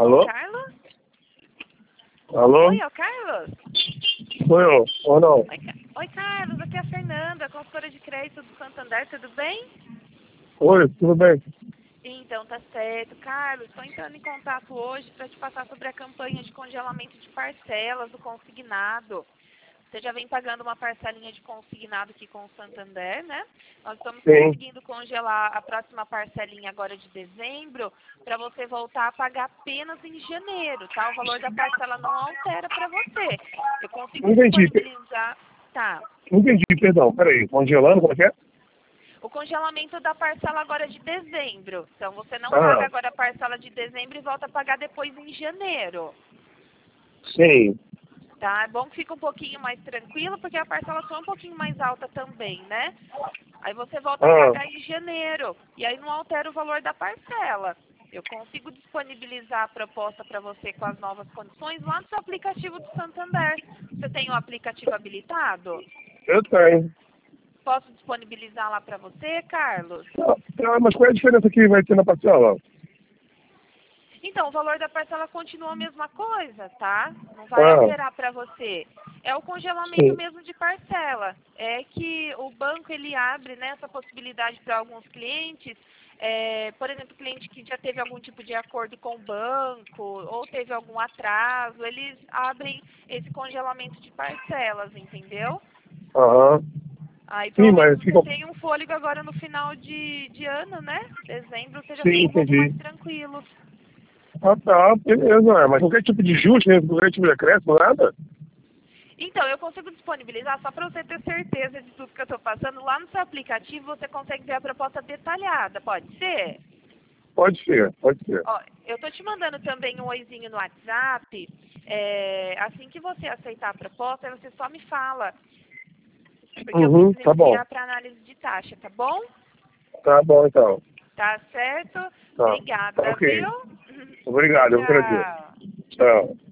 Alô? Carlos? Alô? Oi, é o Carlos? Sou eu, ou não? Oi, Carlos, aqui é a Fernanda, consultora de crédito do Santander, tudo bem? Oi, tudo bem? Então, tá certo. Carlos, estou entrando em contato hoje para te passar sobre a campanha de congelamento de parcelas do consignado. Você já vem pagando uma parcelinha de consignado aqui com o Santander, né? Nós estamos Sim. conseguindo congelar a próxima parcelinha agora de dezembro para você voltar a pagar apenas em janeiro, tá? O valor da parcela não altera para você. Eu consigo Entendi, disponibilizar... Tá. entendi, perdão, peraí, congelando, como é que é? O congelamento da parcela agora é de dezembro. Então, você não paga Ah, agora a parcela de dezembro e volta a pagar depois em janeiro. sim, Tá? É bom que fica um pouquinho mais tranquilo, porque a parcela só é um pouquinho mais alta também, né? Aí você volta a ah, pagar em janeiro. E aí não altera o valor da parcela. Eu consigo disponibilizar a proposta para você com as novas condições lá no seu aplicativo do Santander. Você tem o aplicativo habilitado? eu tenho. Posso disponibilizar lá para você, Carlos? Mas qual é a diferença que vai ter na parcela? Então, o valor da parcela continua a mesma coisa, tá? Não vai Ah, alterar para você. É o congelamento sim, mesmo de parcela. É que o banco ele abre, né, essa possibilidade para alguns clientes. Por exemplo, cliente que já teve algum tipo de acordo com o banco ou teve algum atraso, eles abrem esse congelamento de parcelas, entendeu? aham, Aí sim, pelo menos mas você fica, tem um fôlego agora no final de ano, né? Dezembro você já sim, fica um pouco mais entendi. tranquilo. Ah, tá, beleza, mas qualquer tipo de ajuste, né? Qualquer tipo de acréscimo, nada? Então, eu consigo disponibilizar, só para você ter certeza de tudo que eu estou passando, lá no seu aplicativo você consegue ver a proposta detalhada, pode ser? Pode ser, pode ser. Ó, eu estou te mandando também um oizinho no WhatsApp, assim que você aceitar a proposta, aí você só me fala, porque eu Uhum, preciso tá bom, enviar para análise de taxa, tá bom? tá bom então. Tá certo? Tá, tá Obrigada, ok. viu? Tchau, Obrigado, eu agradeço. tchau. Tchau.